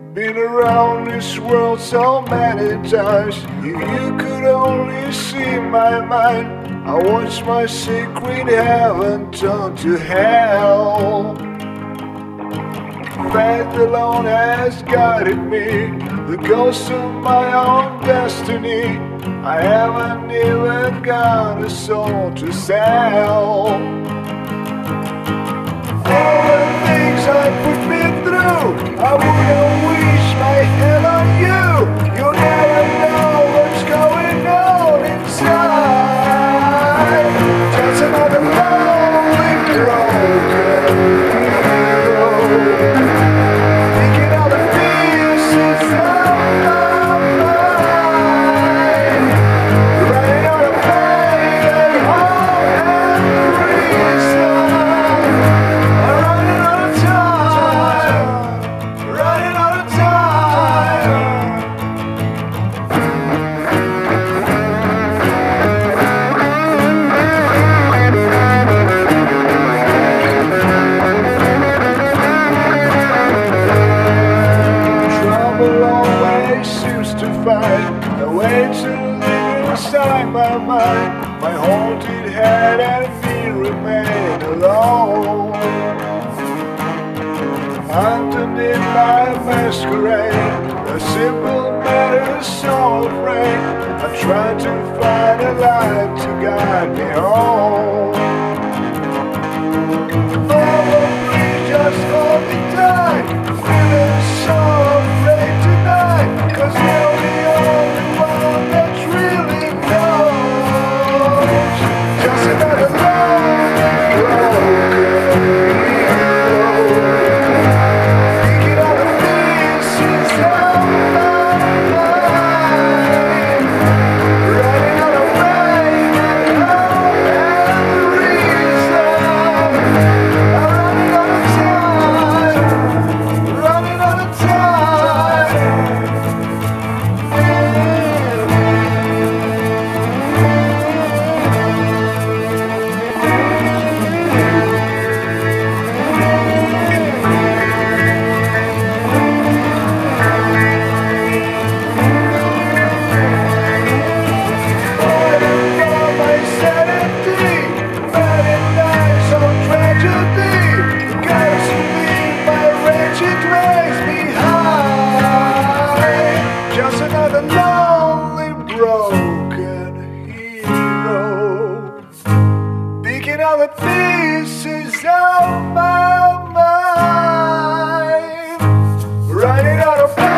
Been around this world so many times. If you could only see my mind, I watch my secret heaven turn to hell. Faith alone has guided me, the ghost of my own destiny. I haven't even got a soul to sell. All the things I put me through, I wouldn't wish my hell on you. You'll never know what's going on inside. Just another lonely broken hero, thinking all the pieces of my mind, running out of pain and hope and reason. Running out of time, running out of time. Trouble always seems to find a way to live inside my mind. My haunted head and me remain alone. Underneath my masquerade, a simple matter so afraid. I'm trying to find a light to guide me home. Oh, please just hold me tight. Feeling so afraid tonight, 'cause you're the only one that really knows. Just another lonely broken hero, thinking all the pieces of my mind, running out of pain and hope and reason. I'm running out of time, running out of time. Just another lonely broken hero, picking all the pieces of my mind, running out of